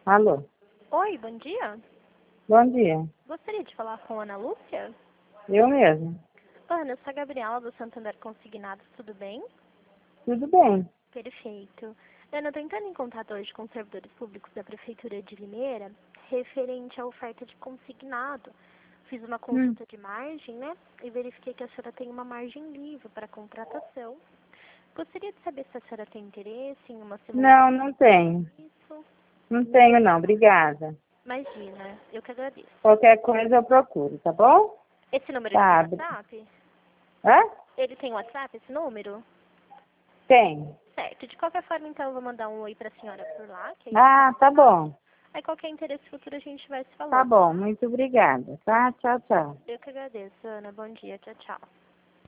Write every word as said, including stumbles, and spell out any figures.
Alô, Oi, bom dia. bom dia. Gostaria de falar com a Ana Lúcia? Eu mesmo. Ana, eu sou a Gabriela do Santander Consignados, tudo bem? Tudo bem? Perfeito. Ana, eu tô entrando em contato hoje com os servidores públicos da Prefeitura de Limeira, referente à oferta de consignado. Fiz uma Hum. consulta de margem, né? E verifiquei que a senhora tem uma margem livre para contratação. Gostaria de saber se a senhora tem interesse em uma Não, simulação não tenho. disso. Não tenho não, obrigada. Imagina, eu que agradeço. Qualquer coisa eu procuro, tá bom? Esse número ele tem Tá. WhatsApp? Hã? Ele tem WhatsApp, esse número? Tem. Certo. De qualquer forma, então, eu vou mandar um oi pra senhora por lá, que aí fica Ah, mais tá fácil. bom. Aí qualquer interesse futuro a gente vai se Tá falando. bom, muito obrigada, tá? Tchau, tchau. Eu que agradeço, Ana. Bom dia. Tchau, tchau.